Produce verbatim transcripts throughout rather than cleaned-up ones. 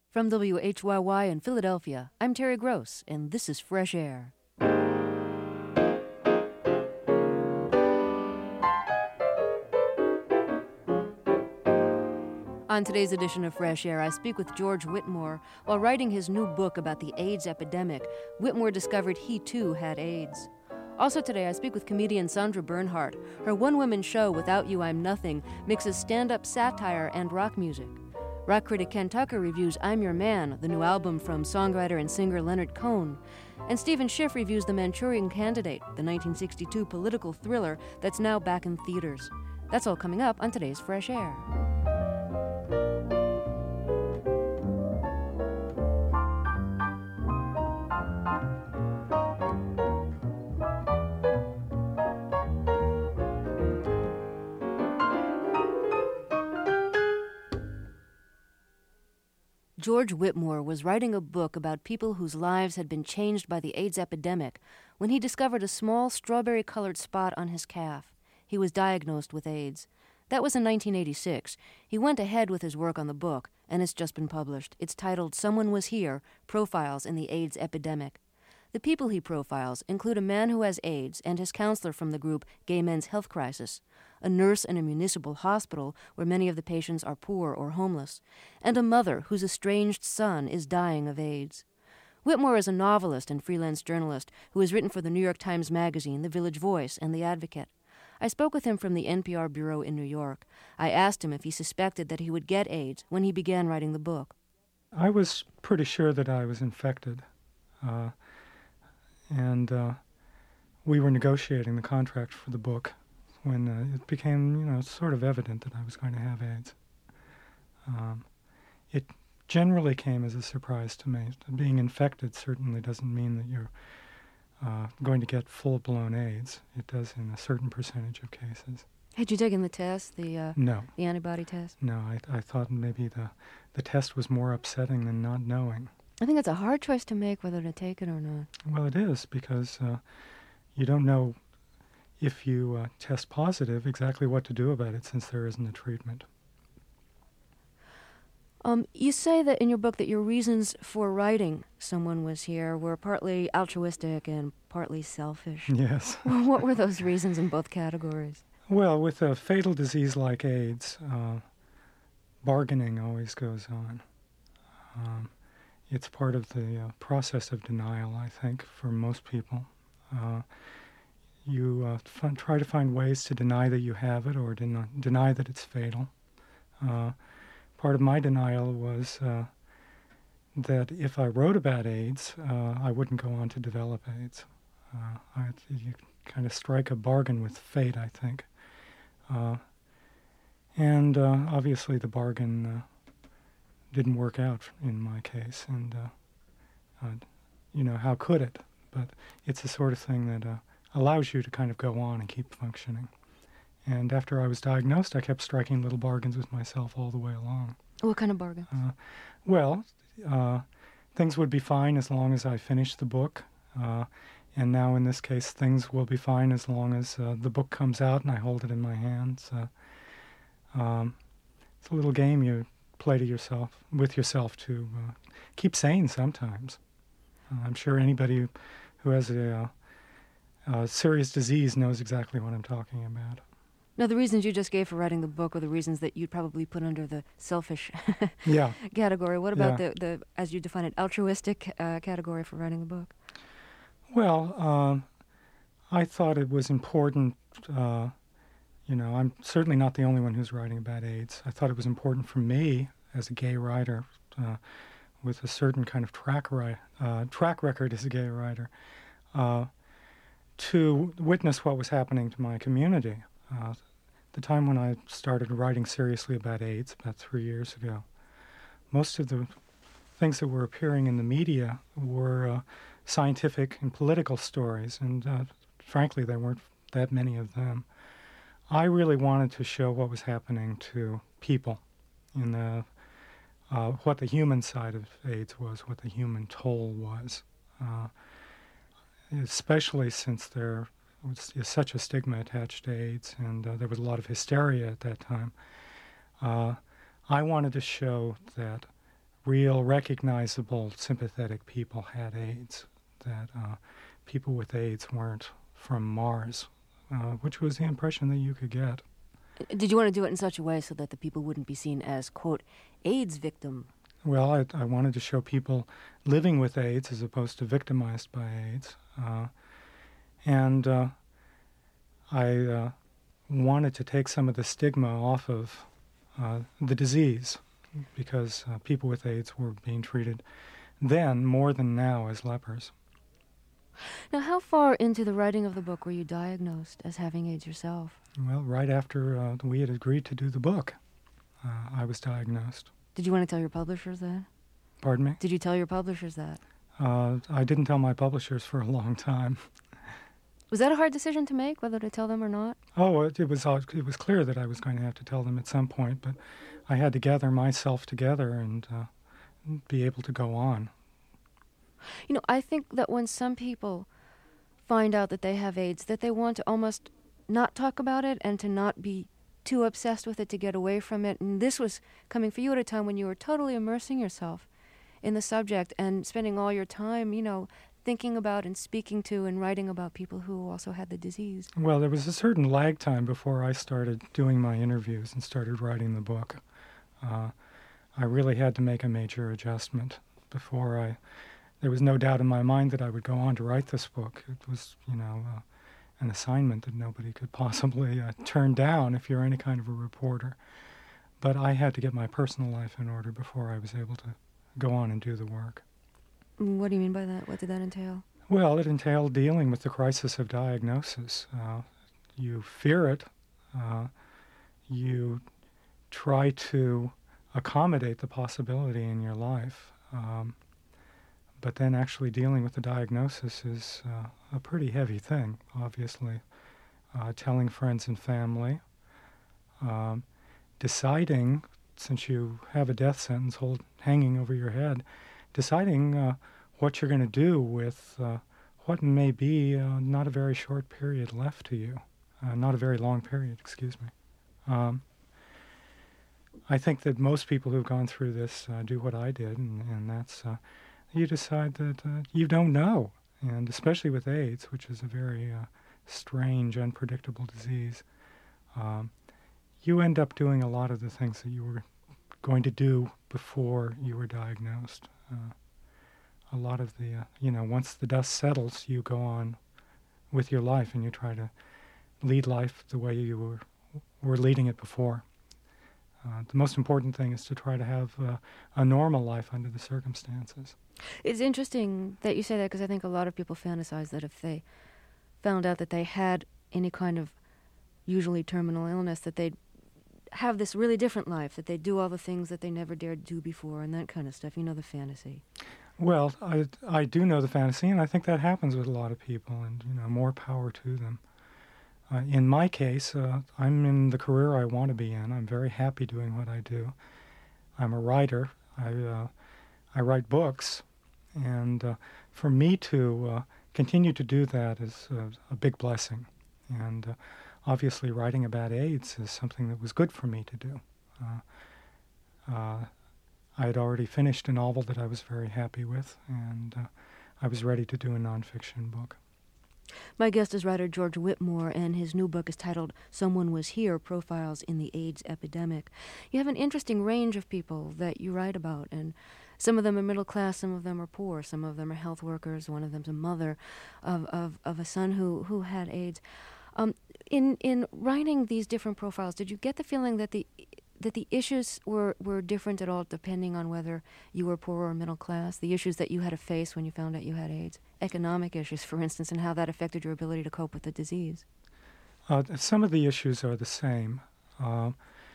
From W H Y Y in Philadelphia, I'm Terry Gross, and this is Fresh Air. On today's edition of Fresh Air, I speak with George Whitmore. While writing his new book about the AIDS epidemic, Whitmore discovered he too had AIDS. Also today, I speak with comedian Sandra Bernhard. Her one-woman show, Without You, I'm Nothing, mixes stand-up satire and rock music. Rock critic Ken Tucker reviews I'm Your Man, the new album from songwriter and singer Leonard Cohen. And Stephen Schiff reviews The Manchurian Candidate, the nineteen sixty-two political thriller that's now back in theaters. That's all coming up on today's Fresh Air. George Whitmore was writing a book about people whose lives had been changed by the AIDS epidemic when he discovered a small strawberry-colored spot on his calf. He was diagnosed with AIDS. That was in nineteen eighty-six. He went ahead with his work on the book, and it's just been published. It's titled Someone Was Here, Profiles in the AIDS Epidemic. The people he profiles include a man who has AIDS and his counselor from the group Gay Men's Health Crisis, a nurse in a municipal hospital where many of the patients are poor or homeless, and a mother whose estranged son is dying of AIDS. Whitmore is a novelist and freelance journalist who has written for the New York Times Magazine, The Village Voice, and The Advocate. I spoke with him from the N P R bureau in New York. I asked him if he suspected that he would get AIDS when he began writing the book. I was pretty sure that I was infected. Uh, and uh, we were negotiating the contract for the book when uh, it became, you know, sort of evident that I was going to have AIDS. Um, it generally came as a surprise to me. Being infected certainly doesn't mean that you're uh, going to get full-blown AIDS. It does in a certain percentage of cases. Had you taken the test, the uh, no. the antibody test? No, I, I thought maybe the, the test was more upsetting than not knowing. I think it's a hard choice to make whether to take it or not. Well, it is, because uh, you don't know if you uh, test positive exactly what to do about it since there isn't a treatment. Um, you say that in your book that your reasons for writing Someone Was Here were partly altruistic and partly selfish. Yes. What were those reasons in both categories? Well, with a fatal disease like AIDS, uh, bargaining always goes on. Um, it's part of the uh, process of denial, I think, for most people. Uh, you uh, f- try to find ways to deny that you have it or den- deny that it's fatal. Uh, part of my denial was uh, that if I wrote about AIDS, uh, I wouldn't go on to develop AIDS. Uh, I, you kind of strike a bargain with fate, I think. Uh, and uh, obviously the bargain uh, didn't work out in my case. And, uh, uh, you know, how could it? But it's the sort of thing that uh, allows you to kind of go on and keep functioning. And after I was diagnosed, I kept striking little bargains with myself all the way along. What kind of bargains? Uh, well, uh, things would be fine as long as I finished the book. Uh, and now in this case, things will be fine as long as uh, the book comes out and I hold it in my hands. Uh, um, it's a little game you play to yourself, with yourself to uh, keep sane sometimes. Uh, I'm sure anybody who, who has a, uh, a serious disease knows exactly what I'm talking about. Now, the reasons you just gave for writing the book are the reasons that you'd probably put under the selfish yeah. category. What about yeah. the, the, as you define it, altruistic uh, category for writing the book? Well, um, I thought it was important, uh, you know, I'm certainly not the only one who's writing about AIDS. I thought it was important for me as a gay writer uh, with a certain kind of track, ri- uh, track record as a gay writer uh, to witness what was happening to my community. Uh, the time when I started writing seriously about AIDS, about three years ago, most of the things that were appearing in the media were uh, scientific and political stories, and uh, frankly, there weren't that many of them. I really wanted to show what was happening to people in the uh, what the human side of AIDS was, what the human toll was, uh, especially since there was such a stigma attached to AIDS, and uh, there was a lot of hysteria at that time. Uh, I wanted to show that real, recognizable, sympathetic people had AIDS, that uh, people with AIDS weren't from Mars, uh, which was the impression that you could get. Did you want to do it in such a way so that the people wouldn't be seen as, quote, AIDS victim? Well, I, I wanted to show people living with AIDS as opposed to victimized by AIDS. Uh, and uh, I uh, wanted to take some of the stigma off of uh, the disease, because uh, people with AIDS were being treated then more than now as lepers. Now, how far into the writing of the book were you diagnosed as having AIDS yourself? Well, right after uh, we had agreed to do the book, uh, I was diagnosed. Did you want to tell your publishers that? Pardon me? Did you tell your publishers that? Uh, I didn't tell my publishers for a long time. Was that a hard decision to make, whether to tell them or not? Oh, it, it was uh, it was clear that I was going to have to tell them at some point, but I had to gather myself together and uh, be able to go on. You know, I think that when some people find out that they have AIDS, that they want to almost not talk about it and to not be too obsessed with it, to get away from it. And this was coming for you at a time when you were totally immersing yourself in the subject and spending all your time, you know, thinking about and speaking to and writing about people who also had the disease. Well, there was a certain lag time before I started doing my interviews and started writing the book. Uh, I really had to make a major adjustment before I... There was no doubt in my mind that I would go on to write this book. It was, you know, uh, an assignment that nobody could possibly uh, turn down if you're any kind of a reporter. But I had to get my personal life in order before I was able to go on and do the work. What do you mean by that? What did that entail? Well, it entailed dealing with the crisis of diagnosis. Uh, you fear it. Uh, you try to accommodate the possibility in your life. Um, but then actually dealing with the diagnosis is uh, a pretty heavy thing, obviously. Uh, telling friends and family. Um, deciding, since you have a death sentence hold, hanging over your head, deciding uh, what you're going to do with uh, what may be uh, not a very short period left to you. Uh, not a very long period, excuse me. Um, I think that most people who've gone through this uh, do what I did, and, and that's uh, you decide that uh, you don't know. And especially with AIDS, which is a very uh, strange, unpredictable disease, um, you end up doing a lot of the things that you were going to do before you were diagnosed. Uh, a lot of the, uh, you know, once the dust settles, you go on with your life and you try to lead life the way you were, were leading it before. Uh, the most important thing is to try to have uh, a normal life under the circumstances. It's interesting that you say that, because I think a lot of people fantasize that if they found out that they had any kind of usually terminal illness, that they'd have this really different life, that they'd do all the things that they never dared do before and that kind of stuff. You know, the fantasy. Well, I, I do know the fantasy, and I think that happens with a lot of people, and, you know, more power to them. Uh, in my case, uh, I'm in the career I want to be in. I'm very happy doing what I do. I'm a writer. I uh, I write books, and uh, for me to uh, continue to do that is a, a big blessing. And uh, obviously, writing about AIDS is something that was good for me to do. Uh, uh, I had already finished a novel that I was very happy with, and uh, I was ready to do a nonfiction book. My guest is writer George Whitmore, and his new book is titled Someone Was Here, Profiles in the AIDS Epidemic. You have an interesting range of people that you write about, and some of them are middle class, some of them are poor, some of them are health workers, one of them's a mother of, of, of a son who, who had AIDS. Um, in, in writing these different profiles, did you get the feeling that the that the issues were, were different at all depending on whether you were poor or middle class, the issues that you had to face when you found out you had AIDS, economic issues, for instance, and how that affected your ability to cope with the disease? Uh, some of the issues are the same. Uh,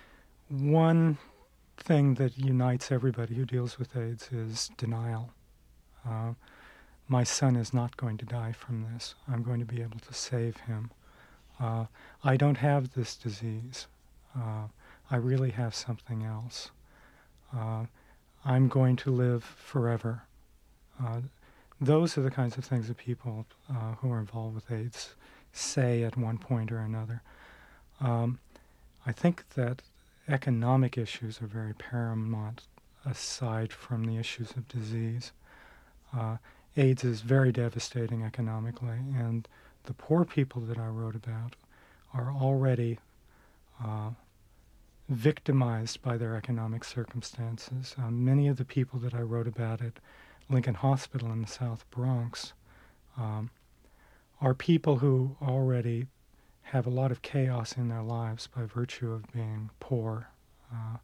one thing that unites everybody who deals with AIDS is denial. Uh, my son is not going to die from this. I'm going to be able to save him. Uh, I don't have this disease. Uh, I really have something else. Uh, I'm going to live forever. Uh, those are the kinds of things that people uh, who are involved with AIDS say at one point or another. Um, I think that economic issues are very paramount aside from the issues of disease. Uh, AIDS is very devastating economically, and the poor people that I wrote about are already uh, victimized by their economic circumstances. Uh, many of the people that I wrote about at Lincoln Hospital in the South Bronx um, are people who already have a lot of chaos in their lives by virtue of being poor. Uh,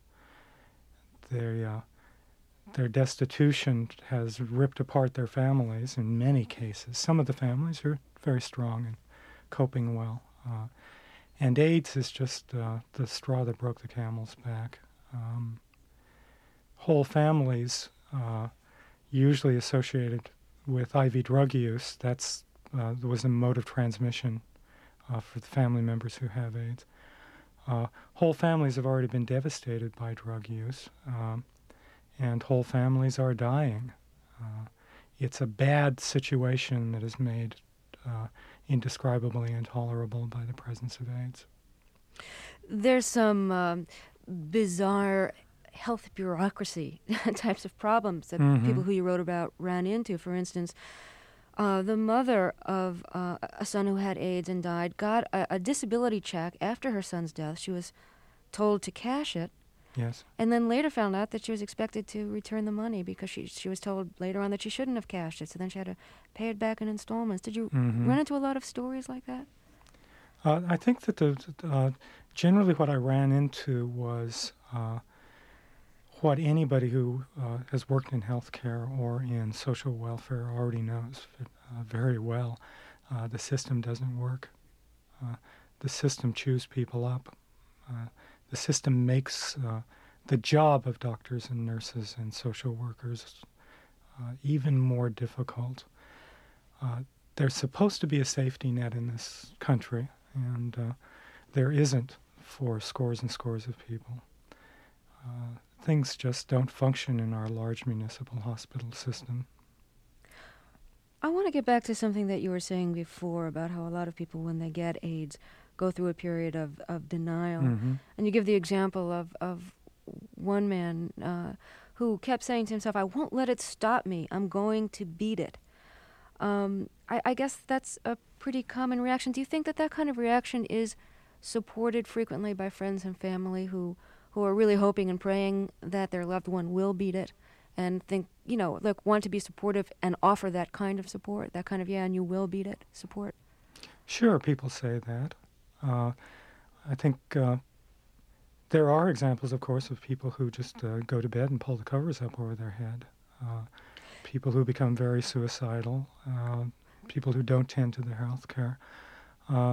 they, uh, their destitution has ripped apart their families in many cases. Some of the families are very strong and coping well. Uh, and AIDS is just uh, the straw that broke the camel's back. Um, whole families, uh, usually associated with I V drug use, that's uh, there was a mode of transmission uh, for the family members who have AIDS. Uh, whole families have already been devastated by drug use, um, and whole families are dying. Uh, it's a bad situation that is made uh, indescribably intolerable by the presence of AIDS. There's some um, bizarre health bureaucracy types of problems that Mm-hmm. people who you wrote about ran into. For instance, uh, the mother of uh, a son who had AIDS and died got a, a disability check after her son's death. She was told to cash it, Yes. and then later found out that she was expected to return the money because she she was told later on that she shouldn't have cashed it. So then she had to pay it back in installments. Did you Mm-hmm. run into a lot of stories like that? Uh, I think that the uh, generally what I ran into was uh, what anybody who uh, has worked in healthcare or in social welfare already knows uh, very well. Uh, the system doesn't work. Uh, the system chews people up. Uh, the system makes uh, the job of doctors and nurses and social workers uh, even more difficult. Uh, there's supposed to be a safety net in this country, and uh, there isn't for scores and scores of people. Uh, things just don't function in our large municipal hospital system. I want to get back to something that you were saying before about how a lot of people, when they get AIDS, go through a period of, of denial. Mm-hmm. And you give the example of, of one man uh, who kept saying to himself, I won't let it stop me. I'm going to beat it. Um, I, I guess that's a pretty common reaction. Do you think that that kind of reaction is supported frequently by friends and family who, who are really hoping and praying that their loved one will beat it, and think, you know, like want to be supportive and offer that kind of support, that kind of, yeah, and you will beat it support? Sure, people say that. Uh, I think uh, there are examples, of course, of people who just uh, go to bed and pull the covers up over their head. Uh, people who become very suicidal, uh, people who don't tend to their health care. Uh,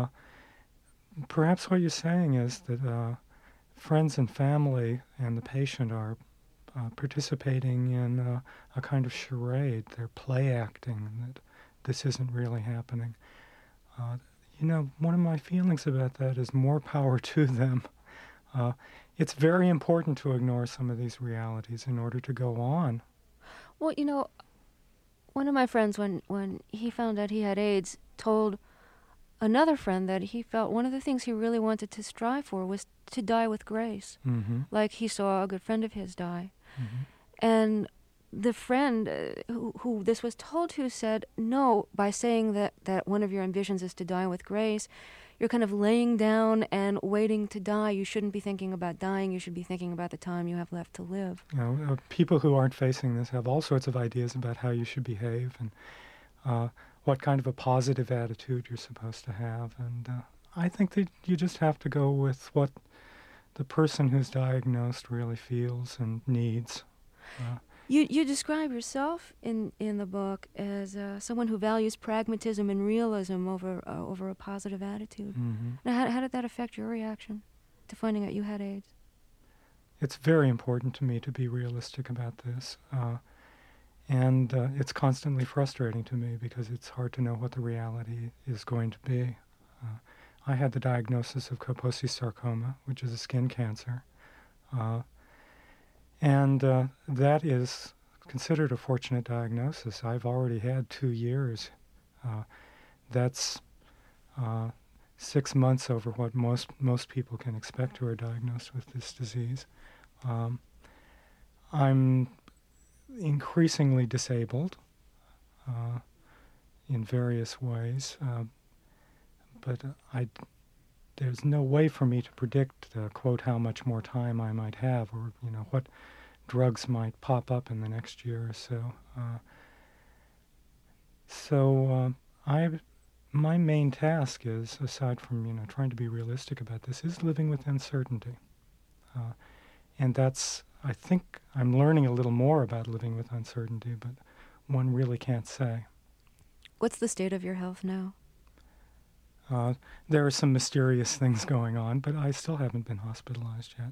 perhaps what you're saying is that uh, friends and family and the patient are uh, participating in uh, a kind of charade. They're play acting that this isn't really happening. Uh, you know, one of my feelings about that is more power to them. Uh, it's very important to ignore some of these realities in order to go on. Well, you know, one of my friends, when, when he found out he had AIDS, told another friend that he felt one of the things he really wanted to strive for was to die with grace. Mm-hmm. Like he saw a good friend of his die. Mm-hmm. And the friend uh, who, who this was told to said, no, by saying that, that one of your ambitions is to die with grace, you're kind of laying down and waiting to die. You shouldn't be thinking about dying. You should be thinking about the time you have left to live. You know, uh, people who aren't facing this have all sorts of ideas about how you should behave and uh, what kind of a positive attitude you're supposed to have. And uh, I think that you just have to go with what the person who's diagnosed really feels and needs. Uh, You you describe yourself in, in the book as uh, someone who values pragmatism and realism over uh, over a positive attitude. mm-hmm. Now, how, how did that affect your reaction to finding out you had AIDS? It's very important to me to be realistic about this. Uh, and uh, it's constantly frustrating to me because it's hard to know what the reality is going to be. Uh, I had the diagnosis of Kaposi sarcoma, which is a skin cancer. Uh, and uh, that is considered a fortunate diagnosis. I've already had two years. Uh, that's uh, six months over what most most people can expect who are diagnosed with this disease. Um, I'm increasingly disabled uh, in various ways, uh, but I, there's no way for me to predict, uh, quote, how much more time I might have, or, you know, what drugs might pop up in the next year or so. Uh, so uh, I, my main task is, aside from, you know, trying to be realistic about this, is living with uncertainty. Uh, and that's, I think I'm learning a little more about living with uncertainty, but one really can't say. What's the state of your health now? Uh, there are some mysterious things going on, but I still haven't been hospitalized yet.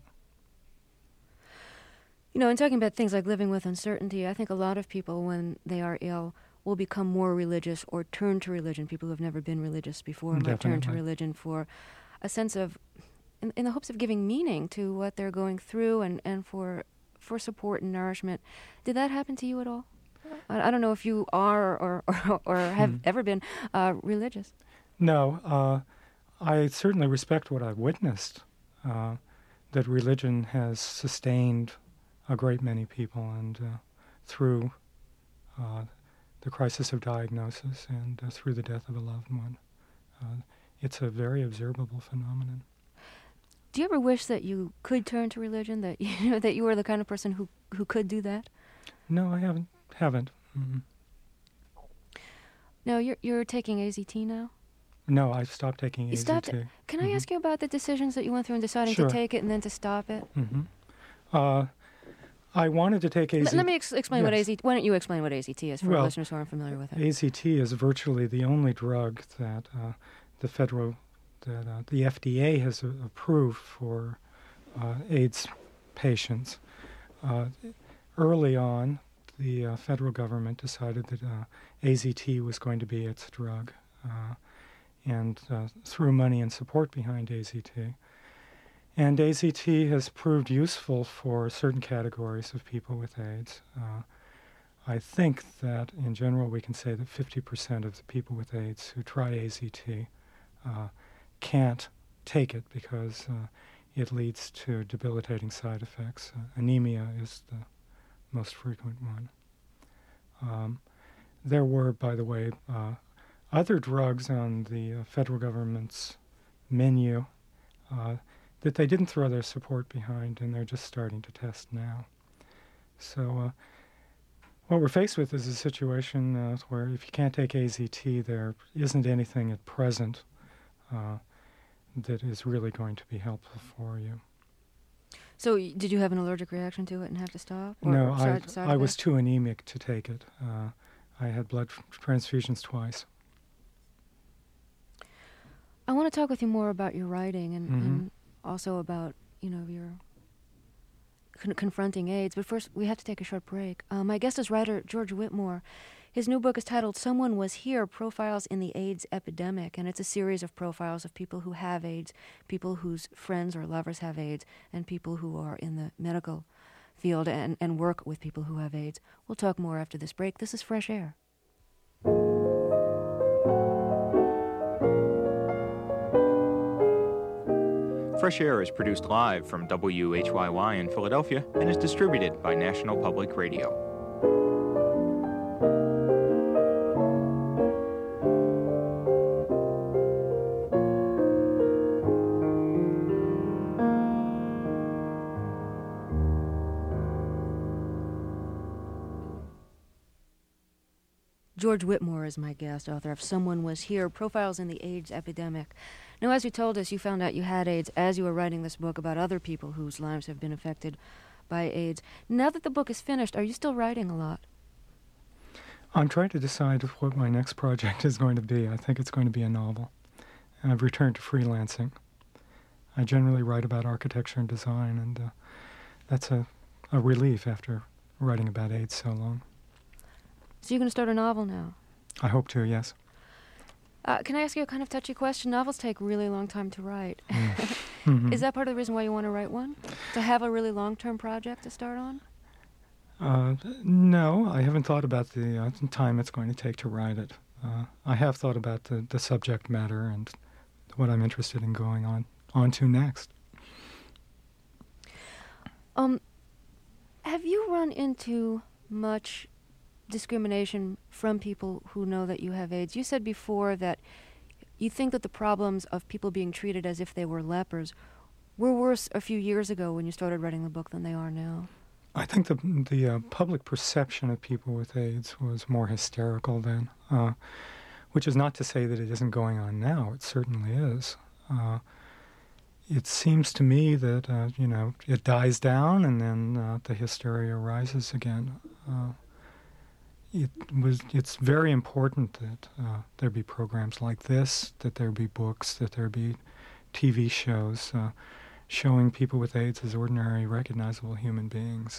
You know, in talking about things like living with uncertainty, I think a lot of people, when they are ill, will become more religious or turn to religion. People who have never been religious before might Definitely. turn to religion for a sense of, in, in the hopes of giving meaning to what they're going through, and, and for for support and nourishment. Did that happen to you at all? I, I don't know if you are or or, or have hmm. ever been uh, religious. No, uh, I certainly respect what I've witnessed, uh, that religion has sustained a great many people, and uh, through uh, the crisis of diagnosis and uh, through the death of a loved one. Uh, it's a very observable phenomenon. Do you ever wish that you could turn to religion, that you know, that you were the kind of person who, who could do that? No, I haven't. Haven't. Mm-hmm. No, you're you're taking A Z T now? No, I stopped taking you A Z T. Stopped it. Can mm-hmm. I ask you about the decisions that you went through in deciding sure. to take it and then to stop it? Mm-hmm. Uh, I wanted to take A Z T. L- let me ex- explain yes. what A Z T. Why don't you explain what A Z T is for well, listeners who aren't familiar with it? A Z T is virtually the only drug that uh, the federal, that uh, the F D A has uh, approved for uh, AIDS patients. Uh, early on, the uh, federal government decided that uh, A Z T was going to be its drug, uh, and uh, threw money and support behind A Z T. And A Z T has proved useful for certain categories of people with AIDS. Uh, I think that, in general, we can say that fifty percent of the people with AIDS who try A Z T uh, can't take it because uh, it leads to debilitating side effects. Uh, anemia is the most frequent one. Um, there were, by the way, uh, other drugs on the uh, federal government's menu uh, that they didn't throw their support behind, and they're just starting to test now. So uh, what we're faced with is a situation uh, where if you can't take A Z T, there isn't anything at present uh, that is really going to be helpful for you. So did you have an allergic reaction to it and have to stop? Or no, side, I, side I was too anemic to take it. Uh, I had blood transfusions twice. I want to talk with you more about your writing and, mm-hmm. and also about, you know, your con- confronting AIDS. But first, we have to take a short break. Uh, my guest is writer George Whitmore. His new book is titled Someone Was Here, Profiles in the AIDS Epidemic, and it's a series of profiles of people who have AIDS, people whose friends or lovers have AIDS, and people who are in the medical field and, and work with people who have AIDS. We'll talk more after this break. This is Fresh Air. Fresh Air is produced live from W H Y Y in Philadelphia and is distributed by National Public Radio. George Whitmore is my guest, author of Someone Was Here, Profiles in the AIDS Epidemic. Now, as you told us, you found out you had AIDS as you were writing this book about other people whose lives have been affected by AIDS. Now that the book is finished, are you still writing a lot? I'm trying to decide what my next project is going to be. I think it's going to be a novel. I've returned to freelancing. I generally write about architecture and design, and uh, that's a, a relief after writing about AIDS so long. So you're going to start a novel now? I hope to, yes. Uh, can I ask you a kind of touchy question? Novels take a really long time to write. mm-hmm. Is that part of the reason why you want to write one? To have a really long-term project to start on? Uh, no, I haven't thought about the uh, time it's going to take to write it. Uh, I have thought about the, the subject matter and what I'm interested in going on, on to next. Um, Have you run into much discrimination from people who know that you have AIDS? You said before that you think that the problems of people being treated as if they were lepers were worse a few years ago when you started writing the book than they are now. I think the the uh, public perception of people with AIDS was more hysterical then, uh, which is not to say that it isn't going on now. It certainly is. Uh, it seems to me that, uh, you know, it dies down and then uh, the hysteria rises again. Uh, it was. It's very important that uh, there be programs like this, that there be books, that there be T V shows uh, showing people with AIDS as ordinary, recognizable human beings.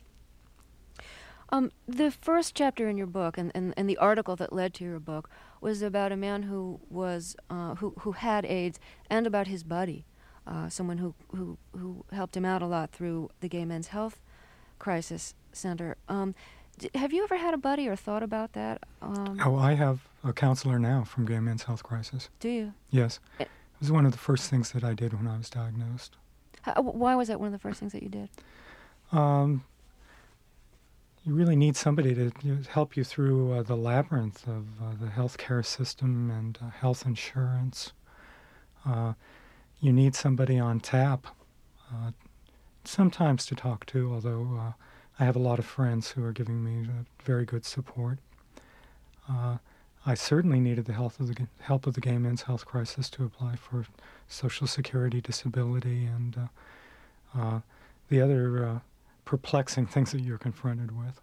Um, the first chapter in your book, and, and, and the article that led to your book, was about a man who was uh, who who had AIDS, and about his buddy, uh, someone who, who who helped him out a lot through the Gay Men's Health Crisis Center. Um, d- have you ever had a buddy or thought about that? Um, Oh, I have a counselor now from Gay Men's Health Crisis. do you? Yes. Eh. It was one of the first things that I did when I was diagnosed. How, why was that one of the first things that you did? Um, you really need somebody to you know, help you through uh, the labyrinth of uh, the healthcare system and uh, health insurance. Uh, you need somebody on tap, uh, sometimes to talk to, although uh, I have a lot of friends who are giving me uh, very good support. Uh, I certainly needed the help of the g- help of the Gay Men's Health Crisis to apply for Social Security, disability, and uh, uh, the other uh, perplexing things that you're confronted with.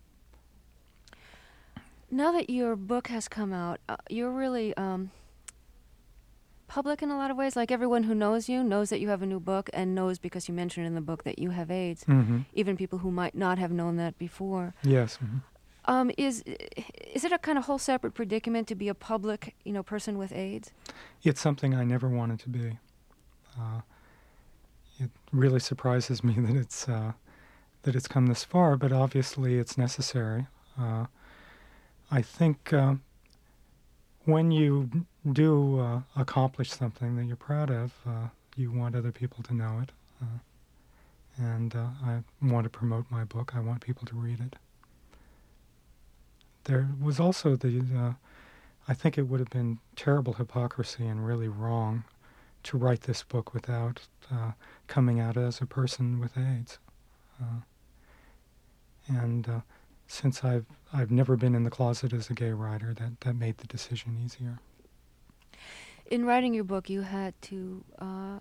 Now that your book has come out, uh, you're really um, public in a lot of ways. Like everyone who knows you knows that you have a new book and knows because you mentioned in the book that you have AIDS. Mm-hmm. Even people who might not have known that before. Yes. Mm-hmm. Um, is is it a kind of whole separate predicament to be a public, you know, person with AIDS? It's something I never wanted to be. Uh, it really surprises me that it's uh, that it's come this far, but obviously it's necessary. Uh, I think uh, when you do uh, accomplish something that you're proud of, uh, you want other people to know it. Uh, and uh, I want to promote my book. I want people to read it. There was also the, uh, I think it would have been terrible hypocrisy and really wrong to write this book without uh, coming out as a person with AIDS. Uh, and uh, since I've I've never been in the closet as a gay writer, that, that made the decision easier. In writing your book, you had to uh,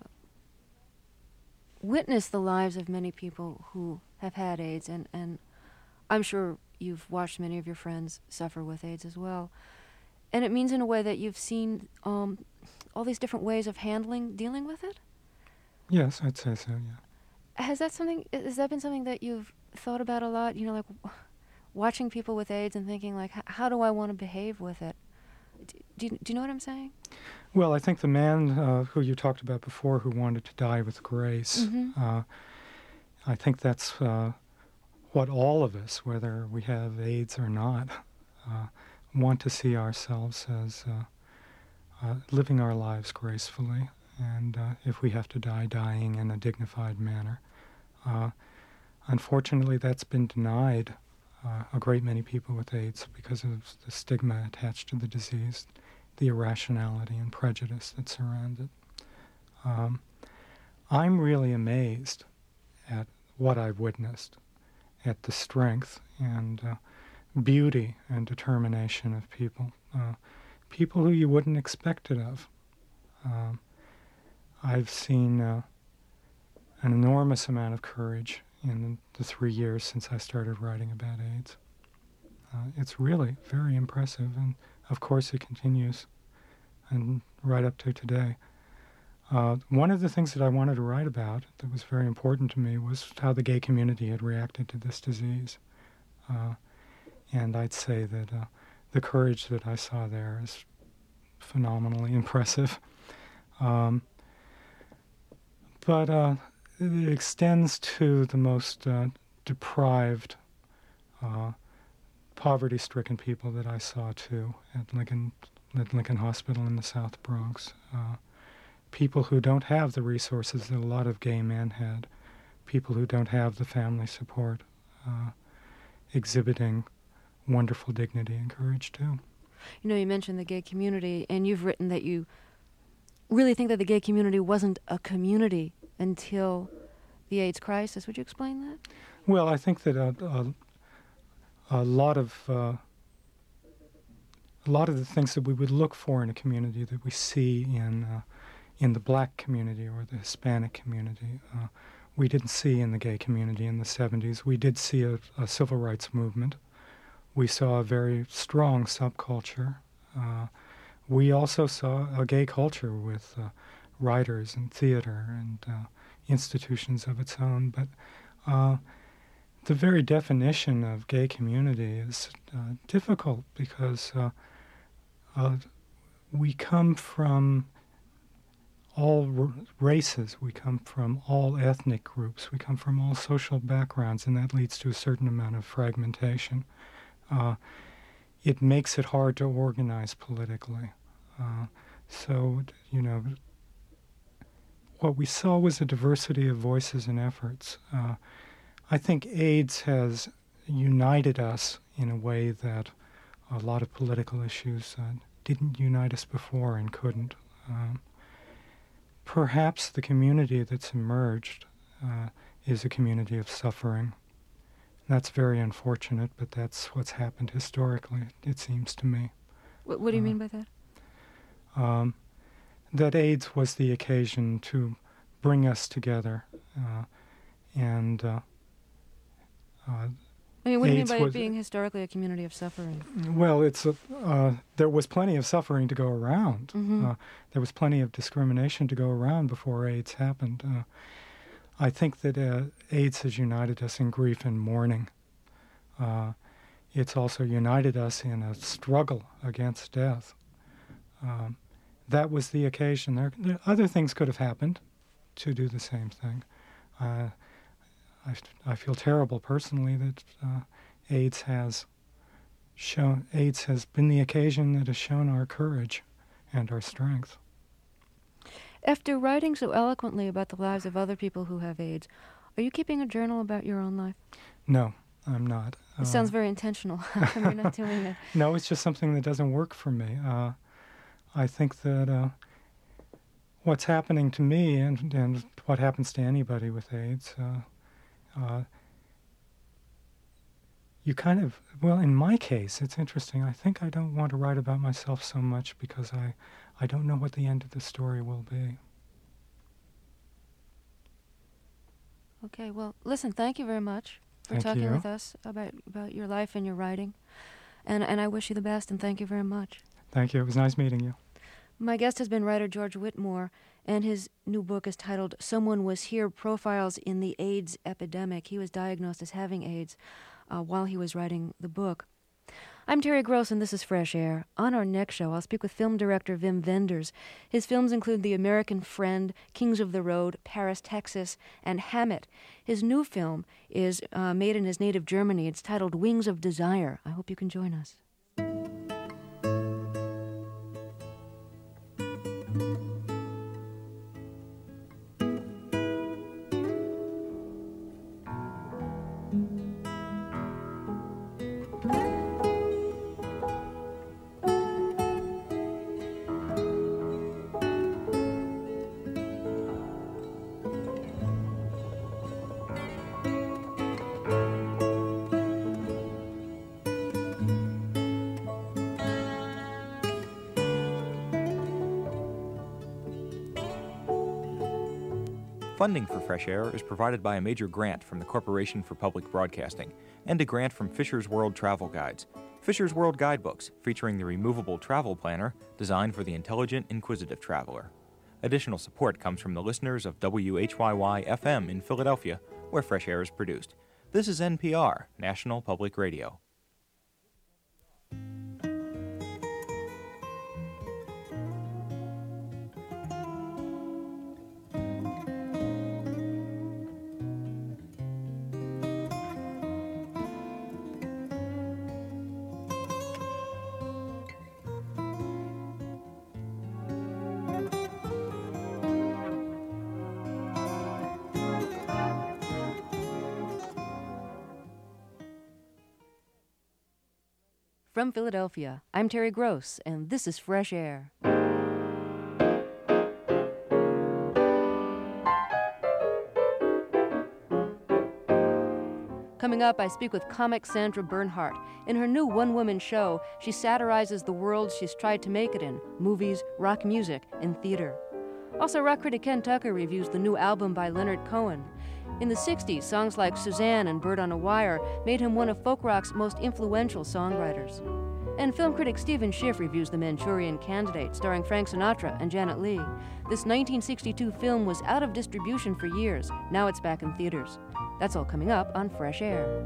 witness the lives of many people who have had AIDS, and, and I'm sure you've watched many of your friends suffer with AIDS as well. And it means in a way that you've seen um, all these different ways of handling, dealing with it? Yes, I'd say so, yeah. Has that something, has that been something that you've thought about a lot? You know, like w- watching people with AIDS and thinking like, h- how do I want to behave with it? D- do, you, do you know what I'm saying? Well, I think the man uh, who you talked about before who wanted to die with grace, Mm-hmm. uh, I think that's uh, what all of us, whether we have AIDS or not, uh, want to see ourselves as uh, uh, living our lives gracefully, and uh, if we have to die, dying in a dignified manner. Uh, unfortunately, that's been denied uh, a great many people with AIDS because of the stigma attached to the disease, the irrationality and prejudice that surround it. Um, I'm really amazed at what I've witnessed, at the strength and uh, beauty and determination of people, uh, people who you wouldn't expect it of. Um, I've seen uh, an enormous amount of courage in the three years since I started writing about AIDS. Uh, it's really very impressive, and of course it continues, and right up to today. Uh, one of the things that I wanted to write about that was very important to me was how the gay community had reacted to this disease. Uh, and I'd say that uh, the courage that I saw there is phenomenally impressive. Um, but uh, it extends to the most uh, deprived, uh, poverty-stricken people that I saw too at Lincoln, at Lincoln Hospital in the South Bronx. Uh, people who don't have the resources that a lot of gay men had, people who don't have the family support, uh, exhibiting wonderful dignity and courage too. You know, you mentioned the gay community, and you've written that you really think that the gay community wasn't a community until the AIDS crisis. Would you explain that? Well, I think that a, a, a lot of uh, a lot of the things that we would look for in a community that we see in uh, in the black community or the Hispanic community, uh, we didn't see in the gay community in the seventies. We did see a, a civil rights movement. We saw a very strong subculture. Uh, we also saw a gay culture with uh, writers and theater and uh, institutions of its own. But uh, the very definition of gay community is uh, difficult because uh, uh, we come from all r- races, we come from all ethnic groups, we come from all social backgrounds, and that leads to a certain amount of fragmentation. Uh, it makes it hard to organize politically. Uh, so, you know, what we saw was a diversity of voices and efforts. Uh, I think AIDS has united us in a way that a lot of political issues uh, didn't unite us before and couldn't. Um, perhaps the community that's emerged uh, is a community of suffering. That's very unfortunate, but that's what's happened historically, it seems to me. What, what do you uh, mean by that? Um, that AIDS was the occasion to bring us together, uh, and uh, uh, I mean, what do you mean AIDS by it was- being historically a community of suffering? well, it's a, uh, there was plenty of suffering to go around. Mhm. Uh, there was plenty of discrimination to go around before AIDS happened. Uh, I think that uh, AIDS has united us in grief and mourning. Uh, it's also united us in a struggle against death. Um, that was the occasion. There, there, other things could have happened to do the same thing. Uh, I, I feel terrible personally that uh, AIDS has shown AIDS has been the occasion that has shown our courage and our strength. After writing so eloquently about the lives of other people who have AIDS, are you keeping a journal about your own life? No, I'm not. It sounds very intentional. How come you're not doing it? No, it's just something that doesn't work for me. Uh, I think that uh, what's happening to me and, and what happens to anybody with AIDS, uh, uh, you kind of, well, in my case, it's interesting. I think I don't want to write about myself so much because I, I don't know what the end of the story will be. Okay, well, listen, thank you very much for Thank talking you. with us about, about your life and your writing. And, and I wish you the best, and thank you very much. Thank you. It was nice meeting you. My guest has been writer George Whitmore, and his new book is titled Someone Was Here, Profiles in the AIDS Epidemic. He was diagnosed as having AIDS uh, while he was writing the book. I'm Terry Gross, and this is Fresh Air. On our next show, I'll speak with film director Wim Wenders. His films include The American Friend, Kings of the Road, Paris, Texas, and Hammett. His new film is uh, made in his native Germany. It's titled Wings of Desire. I hope you can join us. Funding for Fresh Air is provided by a major grant from the Corporation for Public Broadcasting and a grant from Fisher's World Travel Guides. Fisher's World Guidebooks, featuring the removable travel planner designed for the intelligent, inquisitive traveler. Additional support comes from the listeners of W H Y Y F M in Philadelphia, where Fresh Air is produced. This is N P R, National Public Radio. From Philadelphia, I'm Terry Gross, and this is Fresh Air. Coming up, I speak with comic Sandra Bernhardt. In her new one-woman show, she satirizes the world she's tried to make it in: movies, rock music, and theater. Also, rock critic Ken Tucker reviews the new album by Leonard Cohen. In the sixties, songs like Suzanne and Bird on a Wire made him one of folk rock's most influential songwriters. And film critic Stephen Schiff reviews The Manchurian Candidate, starring Frank Sinatra and Janet Leigh. This nineteen sixty-two film was out of distribution for years. Now it's back in theaters. That's all coming up on Fresh Air.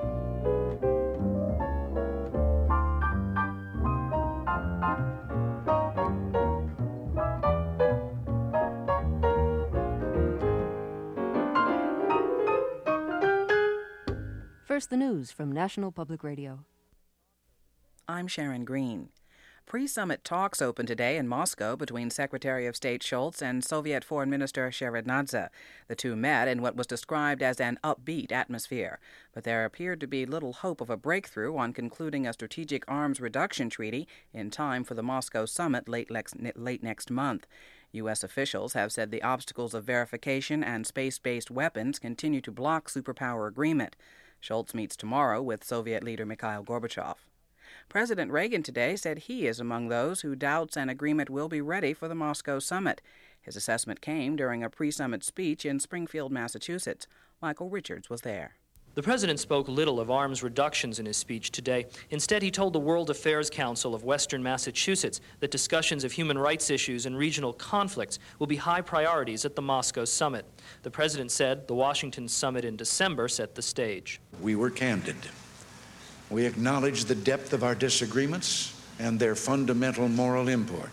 First, the news from National Public Radio. I'm Sharon Green. Pre-summit talks opened today in Moscow between Secretary of State Shultz and Soviet Foreign Minister Shevardnadze. The two met in what was described as an upbeat atmosphere, but there appeared to be little hope of a breakthrough on concluding a strategic arms reduction treaty in time for the Moscow summit late, lex- late next month. U S officials have said the obstacles of verification and space-based weapons continue to block superpower agreement. Shultz meets tomorrow with Soviet leader Mikhail Gorbachev. President Reagan today said he is among those who doubts an agreement will be ready for the Moscow summit. His assessment came during a pre-summit speech in Springfield, Massachusetts. Michael Richards was there. The president spoke little of arms reductions in his speech today. Instead, he told the World Affairs Council of Western Massachusetts that discussions of human rights issues and regional conflicts will be high priorities at the Moscow summit. The president said the Washington summit in December set the stage. We were candid. We acknowledged the depth of our disagreements and their fundamental moral import.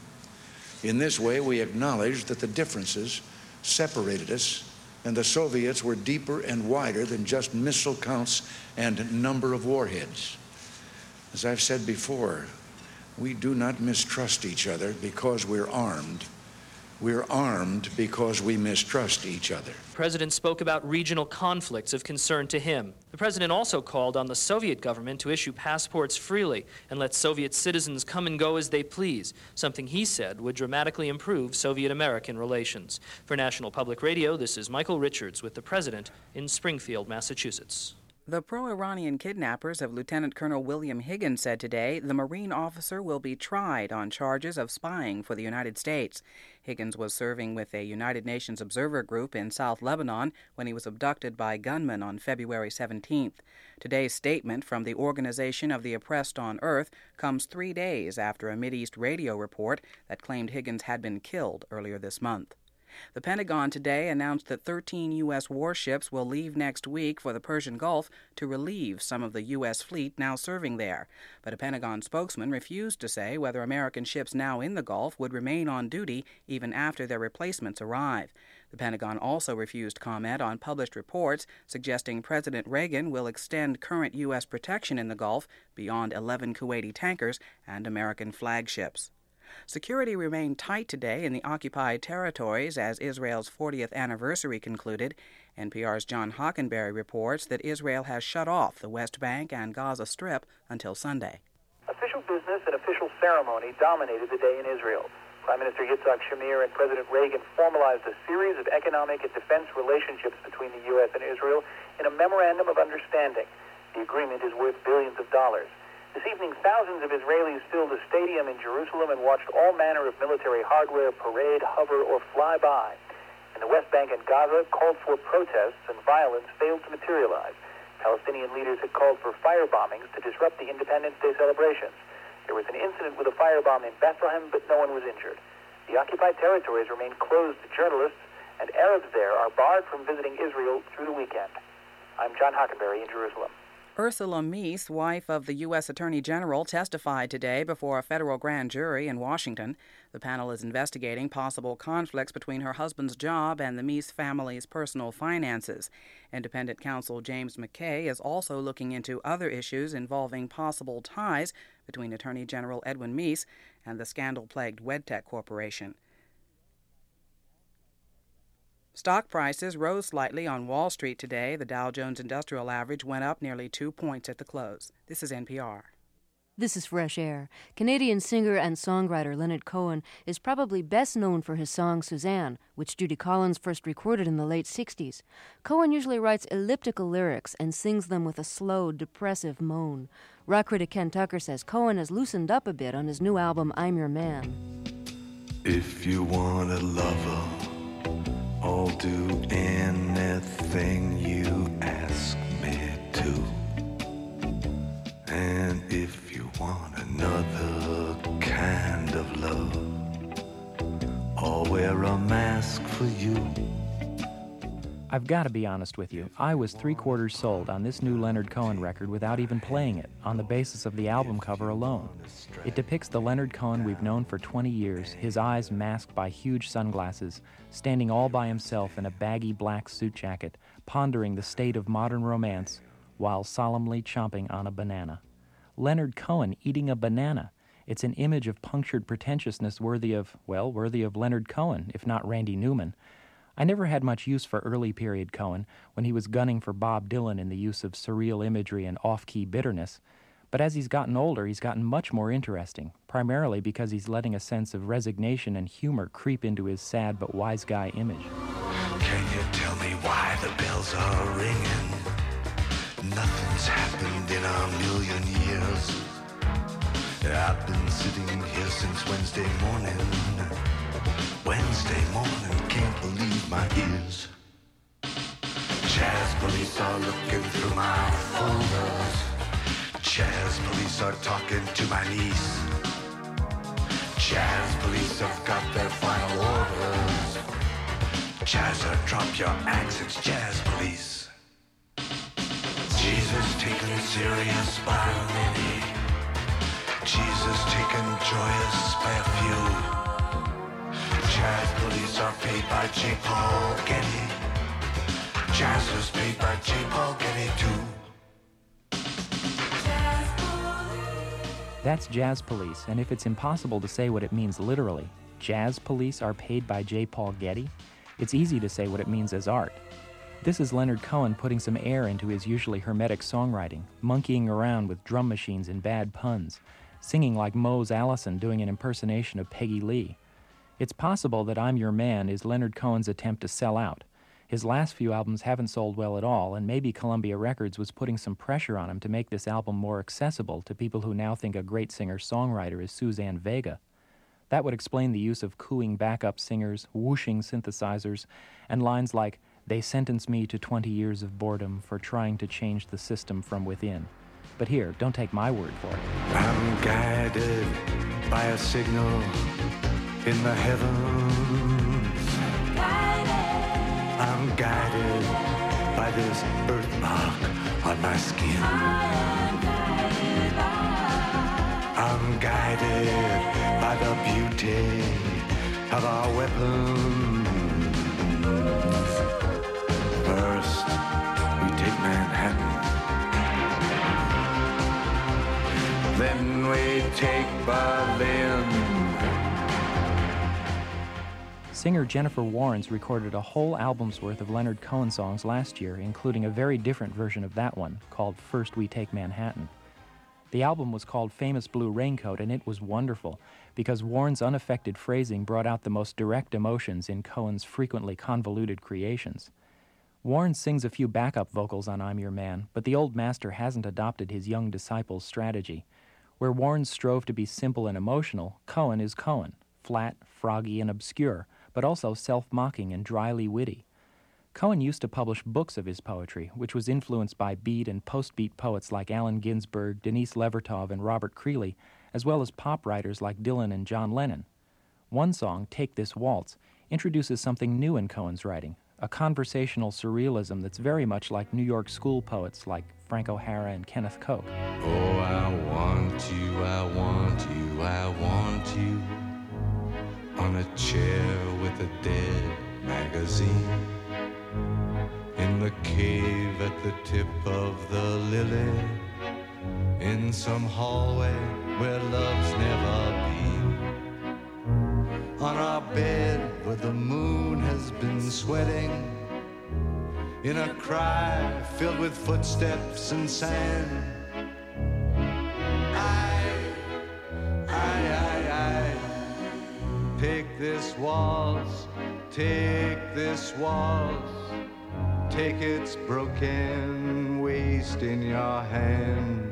In this way, we acknowledged that the differences separated us, and the Soviets were deeper and wider than just missile counts and number of warheads. As I've said before, we do not mistrust each other because we're armed. We're armed because we mistrust each other. The president spoke about regional conflicts of concern to him. The president also called on the Soviet government to issue passports freely and let Soviet citizens come and go as they please, something he said would dramatically improve Soviet-American relations. For National Public Radio, this is Michael Richards with the president in Springfield, Massachusetts. The pro-Iranian kidnappers of Lieutenant Colonel William Higgins said today the Marine officer will be tried on charges of spying for the United States. Higgins was serving with a United Nations observer group in South Lebanon when he was abducted by gunmen on February seventeenth. Today's statement from the Organization of the Oppressed on Earth comes three days after a Mideast radio report that claimed Higgins had been killed earlier this month. The Pentagon today announced that thirteen U S warships will leave next week for the Persian Gulf to relieve some of the U S fleet now serving there. But a Pentagon spokesman refused to say whether American ships now in the Gulf would remain on duty even after their replacements arrive. The Pentagon also refused comment on published reports suggesting President Reagan will extend current U S protection in the Gulf beyond eleven Kuwaiti tankers and American flagships. Security remained tight today in the occupied territories as Israel's fortieth anniversary concluded. N P R's John Hockenberry reports that Israel has shut off the West Bank and Gaza Strip until Sunday. Official business and official ceremony dominated the day in Israel. Prime Minister Yitzhak Shamir and President Reagan formalized a series of economic and defense relationships between the U S and Israel in a memorandum of understanding. The agreement is worth billions of dollars. This evening, thousands of Israelis filled a stadium in Jerusalem and watched all manner of military hardware parade, hover, or fly by. In the West Bank and Gaza, called for protests and violence failed to materialize. Palestinian leaders had called for fire bombings to disrupt the Independence Day celebrations. There was an incident with a firebomb in Bethlehem, but no one was injured. The occupied territories remain closed to journalists, and Arabs there are barred from visiting Israel through the weekend. I'm John Hockenberry in Jerusalem. Ursula Meath, wife of the U S Attorney General, testified today before a federal grand jury in Washington. The panel is investigating possible conflicts between her husband's job and the Meath family's personal finances. Independent counsel James McKay is also looking into other issues involving possible ties between Attorney General Edwin Meese and the scandal-plagued Wedtech Corporation. Stock prices rose slightly on Wall Street today. The Dow Jones Industrial Average went up nearly two points at the close. This is N P R. This is Fresh Air. Canadian singer and songwriter Leonard Cohen is probably best known for his song Suzanne, which Judy Collins first recorded in the late sixties. Cohen usually writes elliptical lyrics and sings them with a slow, depressive moan. Rock critic Ken Tucker says Cohen has loosened up a bit on his new album, I'm Your Man. If you want a lover, I'll do anything you ask me to. And if you want another kind of love, I'll wear a mask for you. I've got to be honest with you. I was three-quarters sold on this new Leonard Cohen record without even playing it, on the basis of the album cover alone. It depicts the Leonard Cohen we've known for twenty years, his eyes masked by huge sunglasses, standing all by himself in a baggy black suit jacket, pondering the state of modern romance, while solemnly chomping on a banana. Leonard Cohen eating a banana. It's an image of punctured pretentiousness worthy of, well, worthy of Leonard Cohen, if not Randy Newman. I never had much use for early period Cohen, when he was gunning for Bob Dylan in the use of surreal imagery and off-key bitterness. But as he's gotten older, he's gotten much more interesting, primarily because he's letting a sense of resignation and humor creep into his sad but wise guy image. Can you tell me why the bells are ringing? Nothing's happened in a million years. I've been sitting here since Wednesday morning. Wednesday morning, can't believe my ears. Jazz police are looking through my folders. Jazz police are talking to my niece. Jazz police have got their final orders. Jazzer, drop your axe, it's jazz police. Jesus taken serious by many. Jesus taken joyous by a few. Jazz police are paid by J. Paul Getty. Jazzers paid by J. Paul Getty too. That's Jazz Police, and if it's impossible to say what it means literally, Jazz Police are paid by J. Paul Getty, it's easy to say what it means as art. This is Leonard Cohen putting some air into his usually hermetic songwriting, monkeying around with drum machines and bad puns, singing like Mose Allison doing an impersonation of Peggy Lee. It's possible that I'm Your Man is Leonard Cohen's attempt to sell out. His last few albums haven't sold well at all, and maybe Columbia Records was putting some pressure on him to make this album more accessible to people who now think a great singer-songwriter is Suzanne Vega. That would explain the use of cooing backup singers, whooshing synthesizers, and lines like, "They sentence me to twenty years of boredom for trying to change the system from within." But here, don't take my word for it. I'm guided by a signal in the heavens. I'm guided by this birthmark on my skin. I'm guided by the beauty of our weapons. First, we take Manhattan. Then we take Berlin. Singer Jennifer Warnes recorded a whole album's worth of Leonard Cohen songs last year, including a very different version of that one, called First We Take Manhattan. The album was called Famous Blue Raincoat, and it was wonderful, because Warnes' unaffected phrasing brought out the most direct emotions in Cohen's frequently convoluted creations. Warnes sings a few backup vocals on I'm Your Man, but the old master hasn't adopted his young disciple's strategy. Where Warnes strove to be simple and emotional, Cohen is Cohen, flat, froggy, and obscure, but also self-mocking and dryly witty. Cohen used to publish books of his poetry, which was influenced by beat and post-beat poets like Allen Ginsberg, Denise Levertov, and Robert Creeley, as well as pop writers like Dylan and John Lennon. One song, Take This Waltz, introduces something new in Cohen's writing, a conversational surrealism that's very much like New York school poets like Frank O'Hara and Kenneth Koch. Oh, I want you, I want you, I want you on a chair with a dead magazine in the cave at the tip of the lily, in some hallway where love's never been, on our bed where the moon has been sweating, in a cry filled with footsteps and sand. I this waltz, take this waltz, take its broken waist in your hand.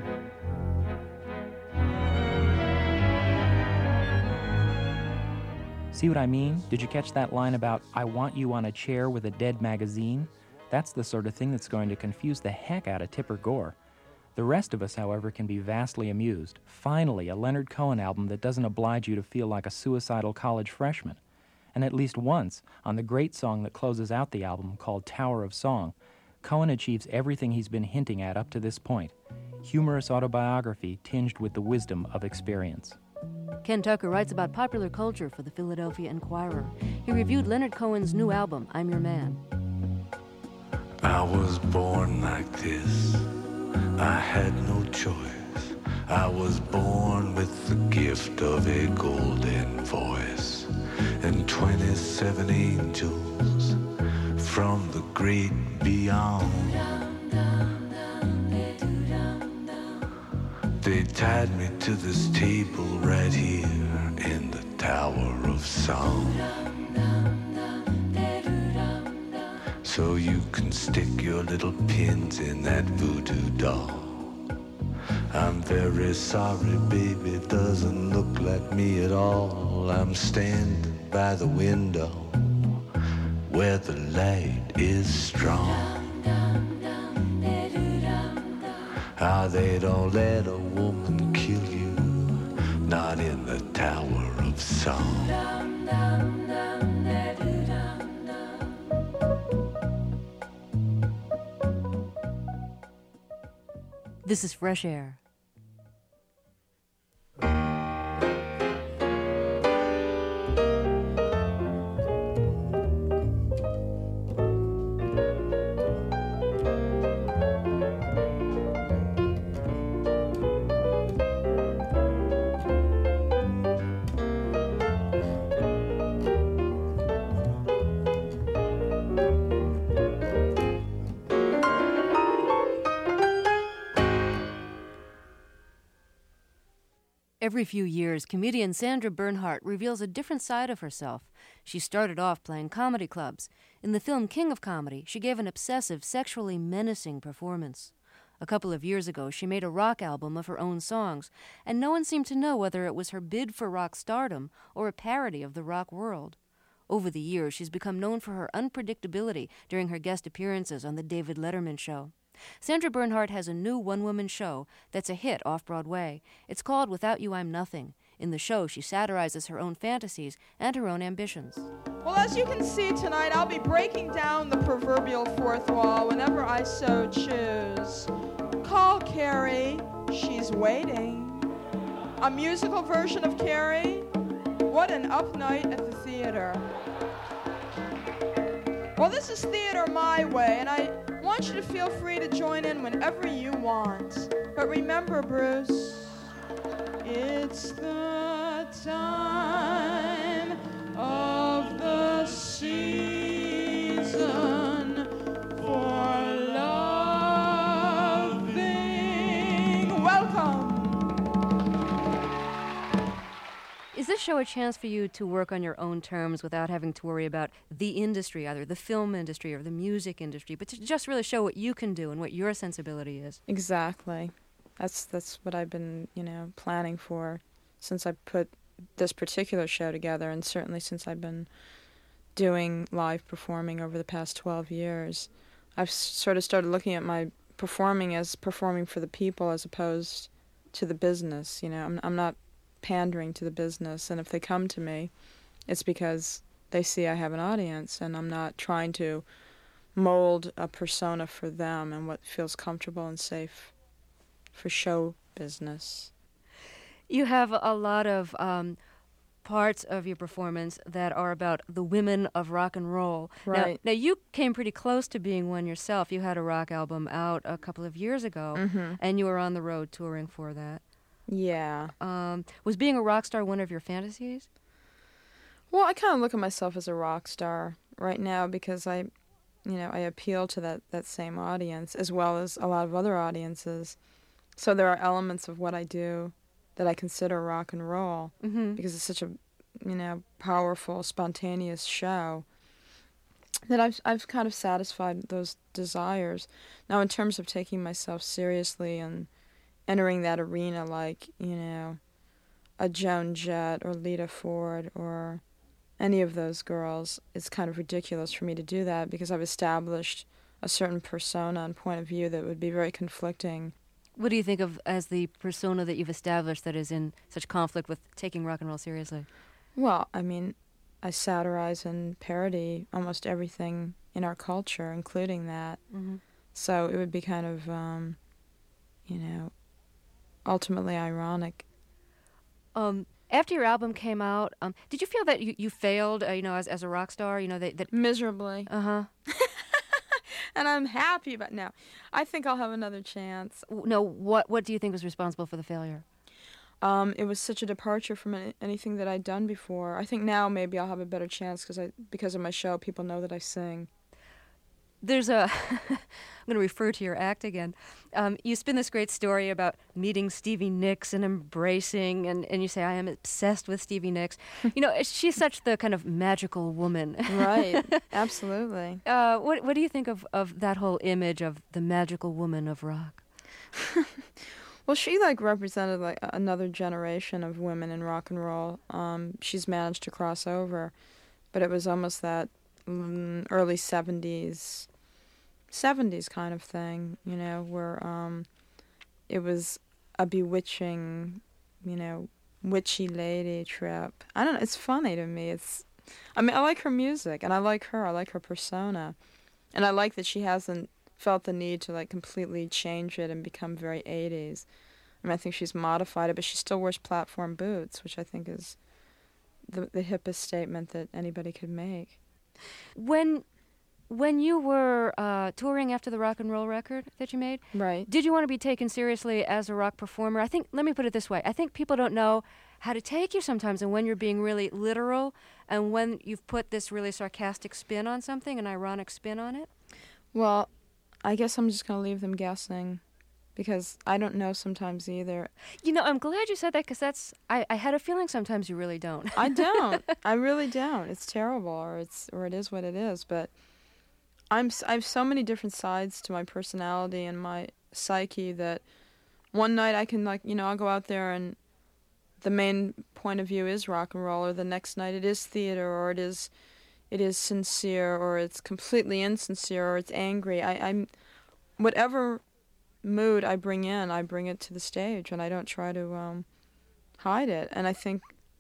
See what I mean? Did you catch that line about, I want you on a chair with a dead magazine? That's the sort of thing that's going to confuse the heck out of Tipper Gore. The rest of us, however, can be vastly amused. Finally, a Leonard Cohen album that doesn't oblige you to feel like a suicidal college freshman. And at least once, on the great song that closes out the album, called Tower of Song, Cohen achieves everything he's been hinting at up to this point. Humorous autobiography tinged with the wisdom of experience. Ken Tucker writes about popular culture for the Philadelphia Inquirer. He reviewed Leonard Cohen's new album, I'm Your Man. I was born like this. I had no choice. I was born with the gift of a golden voice and twenty-seven angels from the great beyond. They tied me to this table right here in the Tower of Song. So you can stick your little pins in that voodoo doll. I'm very sorry, baby, it doesn't look like me at all. I'm standing by the window where the light is strong. Ah, they don't let a woman kill you, not in the Tower of Song. This is Fresh Air. Every few years, comedian Sandra Bernhardt reveals a different side of herself. She started off playing comedy clubs. In the film King of Comedy, she gave an obsessive, sexually menacing performance. A couple of years ago, she made a rock album of her own songs, and no one seemed to know whether it was her bid for rock stardom or a parody of the rock world. Over the years, she's become known for her unpredictability during her guest appearances on The David Letterman Show. Sandra Bernhardt has a new one-woman show that's a hit off-Broadway. It's called Without You, I'm Nothing. In the show, she satirizes her own fantasies and her own ambitions. Well, as you can see tonight, I'll be breaking down the proverbial fourth wall whenever I so choose. Call Carrie, she's waiting. A musical version of Carrie? What an up night at the theater. Well, this is theater my way, and I want you to feel free to join in whenever you want. But remember, Bruce, it's the time of the season for loving. Welcome. Is this show a chance for you to work on your own terms without having to worry about the industry, either the film industry or the music industry, but to just really show what you can do and what your sensibility is? Exactly. That's that's what I've been, you know, planning for since I put this particular show together, and certainly since I've been doing live performing over the past twelve years. I've sort of started looking at my performing as performing for the people as opposed to the business. You know, I'm I'm not pandering to the business, and if they come to me, it's because they see I have an audience, and I'm not trying to mold a persona for them and what feels comfortable and safe for show business. You have a lot of um, parts of your performance that are about the women of rock and roll. Right. Now, now, you came pretty close to being one yourself. You had a rock album out a couple of years ago, mm-hmm. and you were on the road touring for that. Yeah. Um, was being a rock star one of your fantasies? Well, I kind of look at myself as a rock star right now because I, you know, I appeal to that, that same audience as well as a lot of other audiences. So there are elements of what I do that I consider rock and roll mm-hmm. because it's such a you know, powerful, spontaneous show, that I've I've kind of satisfied those desires. Now, in terms of taking myself seriously and entering that arena like, you know, a Joan Jett or Lita Ford or any of those girls, it's kind of ridiculous for me to do that because I've established a certain persona and point of view that would be very conflicting. What do you think of as the persona that you've established that is in such conflict with taking rock and roll seriously? Well, I mean, I satirize and parody almost everything in our culture, including that. Mm-hmm. So it would be kind of, um, you know, ultimately ironic. Um, after your album came out, um, did you feel that you, you failed, uh, you know, as as a rock star? You know, that, that miserably. Uh huh. And I'm happy about now. I think I'll have another chance. No, what what do you think was responsible for the failure? Um, it was such a departure from any, anything that I'd done before. I think now maybe I'll have a better chance because I because of my show, people know that I sing. There's a, I'm going to refer to your act again. Um, you spin this great story about meeting Stevie Nicks and embracing, and, and you say, I am obsessed with Stevie Nicks. You know, she's such the kind of magical woman. Right, absolutely. Uh, what what do you think of, of that whole image of the magical woman of rock? Well, she like represented like another generation of women in rock and roll. Um, she's managed to cross over, but it was almost that mm, early seventies, seventies kind of thing, you know, where um, it was a bewitching, you know, witchy lady trip. I don't know. It's funny to me. It's, I mean, I like her music, and I like her. I like her persona, and I like that she hasn't felt the need to like completely change it and become very eighties. I mean, I think she's modified it, but she still wears platform boots, which I think is the the hippest statement that anybody could make. When when you were uh, touring after the rock and roll record that you made, right? Did you want to be taken seriously as a rock performer? I think, let me put it this way. I think people don't know how to take you sometimes, and when you're being really literal and when you've put this really sarcastic spin on something, an ironic spin on it. Well, I guess I'm just going to leave them guessing because I don't know sometimes either. You know, I'm glad you said that because that's, I, I had a feeling sometimes you really don't. I don't. I really don't. It's terrible, or it's or it is what it is. But I'm, I have so many different sides to my personality and my psyche that one night I can, like, you know, I'll go out there and the main point of view is rock and roll, or the next night it is theater, or it is... it is sincere, or it's completely insincere, or it's angry. I, I'm, whatever mood I bring in, I bring it to the stage, and I don't try to um, hide it. And I think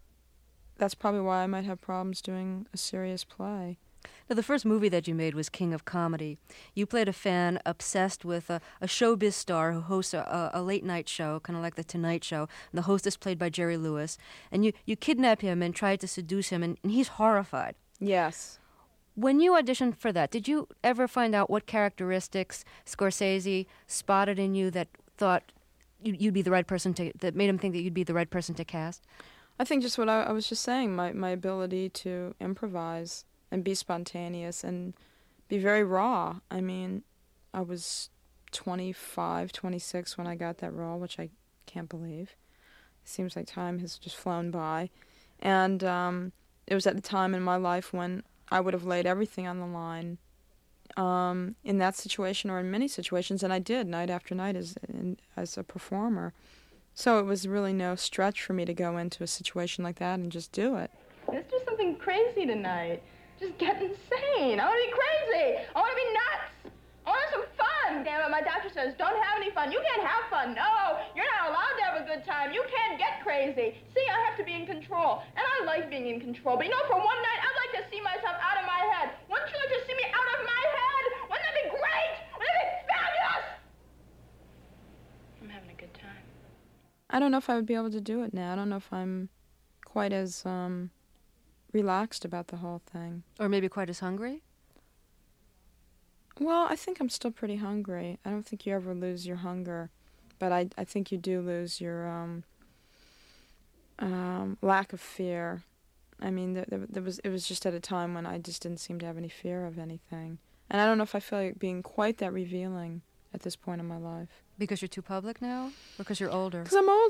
that's probably why I might have problems doing a serious play. Now, the first movie that you made was King of Comedy. You played a fan obsessed with a, a showbiz star who hosts a, a late-night show, kind of like The Tonight Show, and the host is played by Jerry Lewis. And you, you kidnap him and try to seduce him, and, and he's horrified. Yes. When you auditioned for that, did you ever find out what characteristics Scorsese spotted in you that thought you'd be the right person to, that made him think that you'd be the right person to cast? I think just what I, I was just saying, my, my ability to improvise and be spontaneous and be very raw. I mean, I was twenty-five, twenty-six when I got that role, which I can't believe. It seems like time has just flown by. And um, it was at a time in my life when I would have laid everything on the line um, in that situation or in many situations, and I did night after night as in, as a performer. So it was really no stretch for me to go into a situation like that and just do it. Let's do something crazy tonight. Just get insane. I want to be crazy. I want to be nuts. I want some fun. Damn it, my doctor says don't have any fun. You can't have fun. No, you're not allowed to have a good time. You can't get crazy. See, I have to be in control, and I like being in control. But you know, for one night, I'd like to see myself out of my head. Wouldn't you like to see me out of my head? Wouldn't that be great? Wouldn't that be fabulous? I'm having a good time. I don't know if I would be able to do it now. I don't know if I'm quite as um, relaxed about the whole thing. Or maybe quite as hungry? Well, I think I'm still pretty hungry. I don't think you ever lose your hunger, but I I think you do lose your um, um, lack of fear. I mean, there, there, there was it was just at a time when I just didn't seem to have any fear of anything, and I don't know if I feel like being quite that revealing at this point in my life. Because you're too public now, or because you're older? Because I'm older.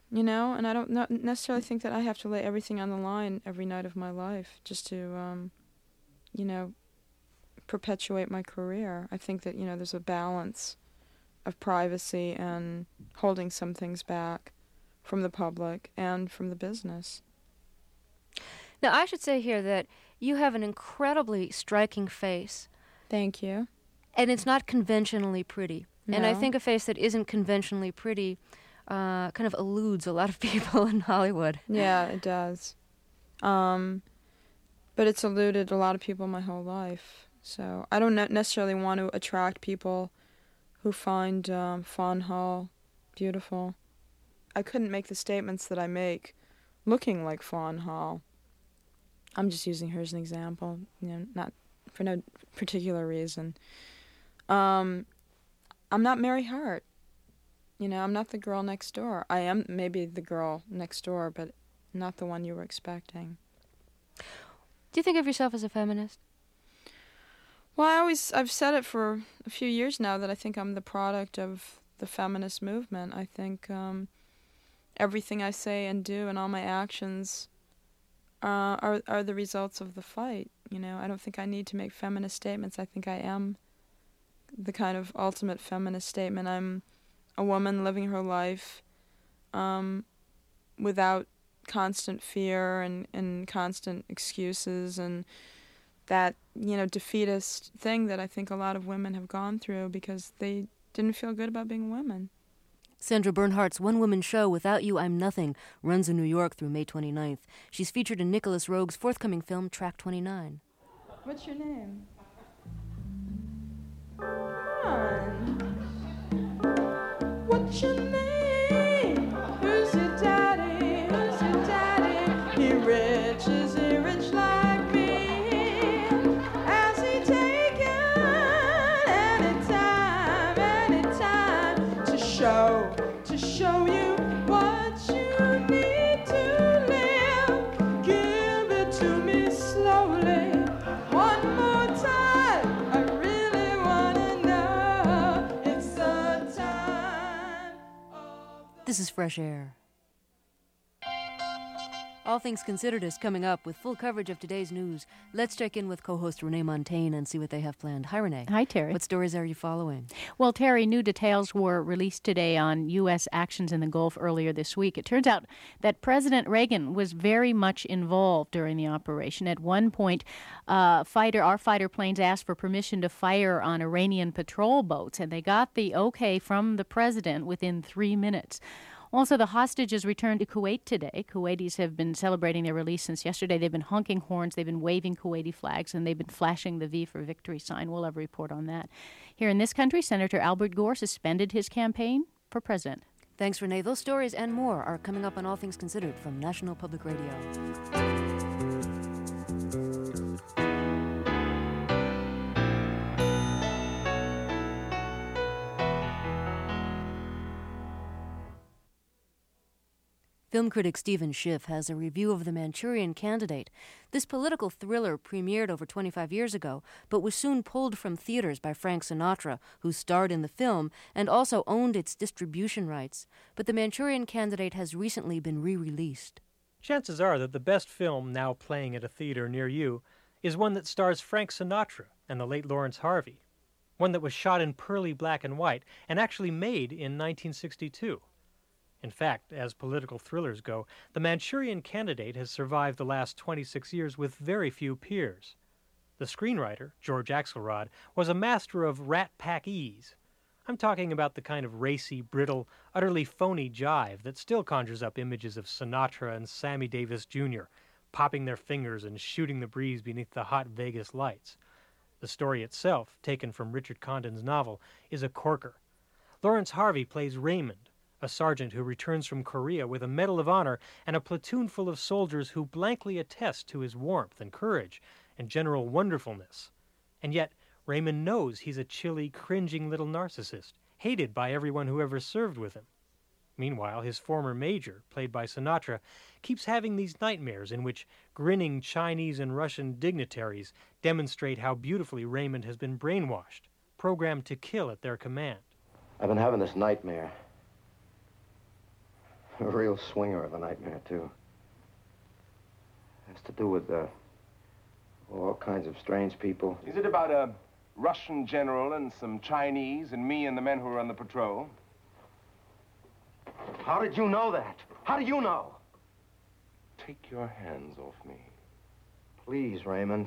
you know, and I don't not necessarily think that I have to lay everything on the line every night of my life just to, um, you know, perpetuate my career. I think that, you know, there's a balance of privacy and holding some things back from the public and from the business. Now, I should say here that you have an incredibly striking face. Thank you. And it's not conventionally pretty. No. And I think a face that isn't conventionally pretty uh, kind of eludes a lot of people in Hollywood. Yeah, it does. Um, but it's eluded a lot of people my whole life. So I don't necessarily want to attract people who find um, Fawn Hall beautiful. I couldn't make the statements that I make looking like Fawn Hall. I'm just using her as an example, you know, not for no particular reason. Um, I'm not Mary Hart. You know, I'm not the girl next door. I am maybe the girl next door, but not the one you were expecting. Do you think of yourself as a feminist? Well, I always, I've said it for a few years now that I think I'm the product of the feminist movement. I think um, everything I say and do and all my actions uh, are are the results of the fight. You know, I don't think I need to make feminist statements. I think I am the kind of ultimate feminist statement. I'm a woman living her life um, without constant fear and, and constant excuses and that, you know, defeatist thing that I think a lot of women have gone through because they didn't feel good about being women. Sandra Bernhardt's one-woman show, Without You, I'm Nothing, runs in New York through May twenty-ninth. She's featured in Nicholas Roeg's forthcoming film, Track twenty-nine. What's your name? Come on. What's your name? Who's your daddy? Who's your daddy? He rich, is he rich like me? Has he taken any time, any time to show, to show you what you need to live? Give it to me slowly, one more time. I really wanna know it's the time of the... This is Fresh Air. All Things Considered is coming up with full coverage of today's news. Let's check in with co-host Renee Montaigne and see what they have planned. Hi, Renee. Hi, Terry. What stories are you following? Well, Terry, new details were released today on U S actions in the Gulf earlier this week. It turns out that President Reagan was very much involved during the operation. At one point, uh, fighter, our fighter planes asked for permission to fire on Iranian patrol boats, and they got the okay from the president within three minutes. Also, the hostages returned to Kuwait today. Kuwaitis have been celebrating their release since yesterday. They've been honking horns, they've been waving Kuwaiti flags, and they've been flashing the V for Victory sign. We'll have a report on that. Here in this country, Senator Albert Gore suspended his campaign for president. Thanks, Renee. Those stories and more are coming up on All Things Considered from National Public Radio. Film critic Stephen Schiff has a review of The Manchurian Candidate. This political thriller premiered over twenty-five years ago, but was soon pulled from theaters by Frank Sinatra, who starred in the film and also owned its distribution rights. But The Manchurian Candidate has recently been re-released. Chances are that the best film now playing at a theater near you is one that stars Frank Sinatra and the late Lawrence Harvey, one that was shot in pearly black and white and actually made in nineteen sixty-two. In fact, as political thrillers go, The Manchurian Candidate has survived the last twenty-six years with very few peers. The screenwriter, George Axelrod, was a master of rat pack ease. I'm talking about the kind of racy, brittle, utterly phony jive that still conjures up images of Sinatra and Sammy Davis Junior popping their fingers and shooting the breeze beneath the hot Vegas lights. The story itself, taken from Richard Condon's novel, is a corker. Lawrence Harvey plays Raymond, a sergeant who returns from Korea with a Medal of Honor and a platoon full of soldiers who blankly attest to his warmth and courage and general wonderfulness. And yet, Raymond knows he's a chilly, cringing little narcissist, hated by everyone who ever served with him. Meanwhile, his former major, played by Sinatra, keeps having these nightmares in which grinning Chinese and Russian dignitaries demonstrate how beautifully Raymond has been brainwashed, programmed to kill at their command. I've been having this nightmare A real swinger of a nightmare, too. It has to do with uh, all kinds of strange people. Is it about a Russian general and some Chinese and me and the men who are on the patrol? How did you know that? How do you know? Take your hands off me. Please, Raymond.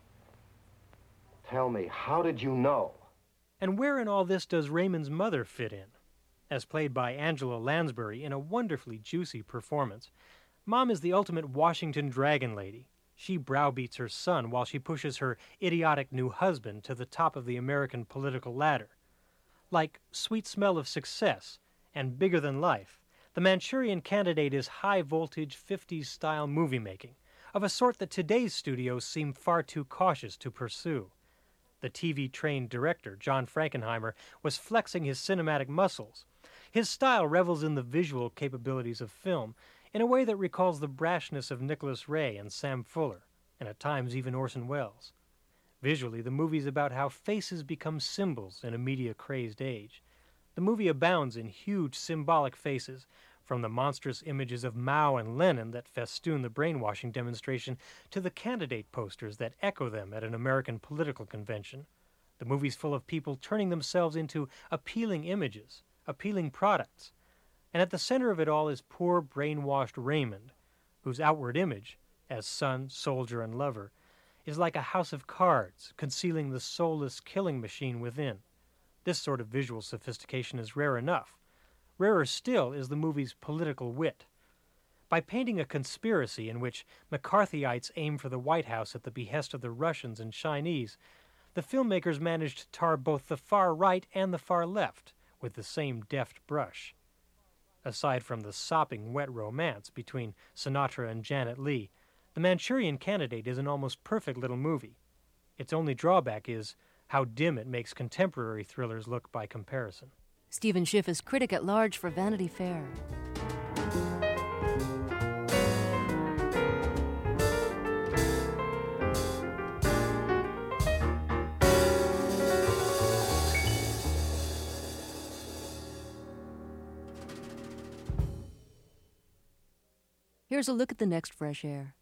Tell me, how did you know? And where in all this does Raymond's mother fit in? As played by Angela Lansbury in a wonderfully juicy performance, Mom is the ultimate Washington dragon lady. She browbeats her son while she pushes her idiotic new husband to the top of the American political ladder. Like Sweet Smell of Success and Bigger Than Life, The Manchurian Candidate is high-voltage fifties-style movie-making, of a sort that today's studios seem far too cautious to pursue. The T V-trained director, John Frankenheimer, was flexing his cinematic muscles. His style revels in the visual capabilities of film in a way that recalls the brashness of Nicholas Ray and Sam Fuller, and at times even Orson Welles. Visually, the movie's about how faces become symbols in a media-crazed age. The movie abounds in huge symbolic faces, from the monstrous images of Mao and Lenin that festoon the brainwashing demonstration to the candidate posters that echo them at an American political convention. The movie's full of people turning themselves into appealing images, appealing products. And at the center of it all is poor, brainwashed Raymond, whose outward image, as son, soldier, and lover, is like a house of cards, concealing the soulless killing machine within. This sort of visual sophistication is rare enough. Rarer still is the movie's political wit. By painting a conspiracy in which McCarthyites aim for the White House at the behest of the Russians and Chinese, the filmmakers managed to tar both the far right and the far left with the same deft brush. Aside from the sopping wet romance between Sinatra and Janet Leigh, The Manchurian Candidate is an almost perfect little movie. Its only drawback is how dim it makes contemporary thrillers look by comparison. Stephen Schiff is critic at large for Vanity Fair. Here's a look at the next Fresh Air.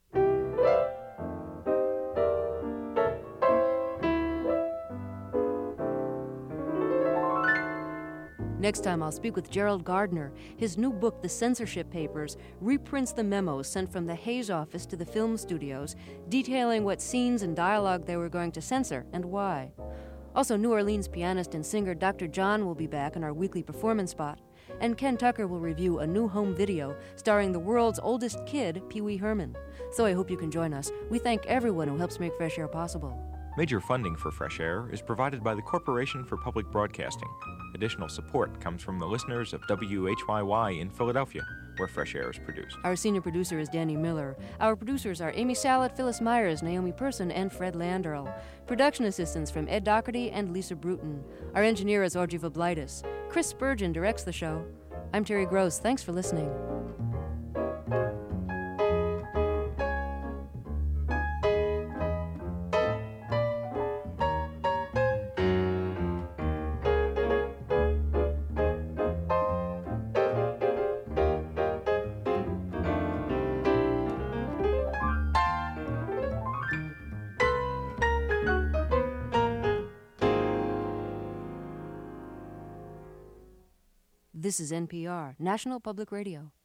Next time I'll speak with Gerald Gardner. His new book, The Censorship Papers, reprints the memos sent from the Hays office to the film studios, detailing what scenes and dialogue they were going to censor and why. Also, New Orleans pianist and singer Doctor John will be back in our weekly performance spot. And Ken Tucker will review a new home video starring the world's oldest kid, Pee Wee Herman. So I hope you can join us. We thank everyone who helps make Fresh Air possible. Major funding for Fresh Air is provided by the Corporation for Public Broadcasting. Additional support comes from the listeners of W H Y Y in Philadelphia, where Fresh Air is produced. Our senior producer is Danny Miller. Our producers are Amy Sallet, Phyllis Myers, Naomi Person, and Fred Landerl. Production assistants from Ed Doherty and Lisa Bruton. Our engineer is Audrey Vablaitis. Chris Spurgeon directs the show. I'm Terry Gross. Thanks for listening. This is N P R, National Public Radio.